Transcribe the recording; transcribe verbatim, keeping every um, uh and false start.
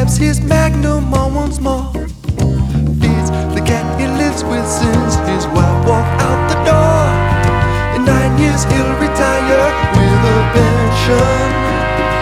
grabs his magnum on once more. Feeds the cat he lives with since his wife walked out the door. In nine years he'll retire with a pension.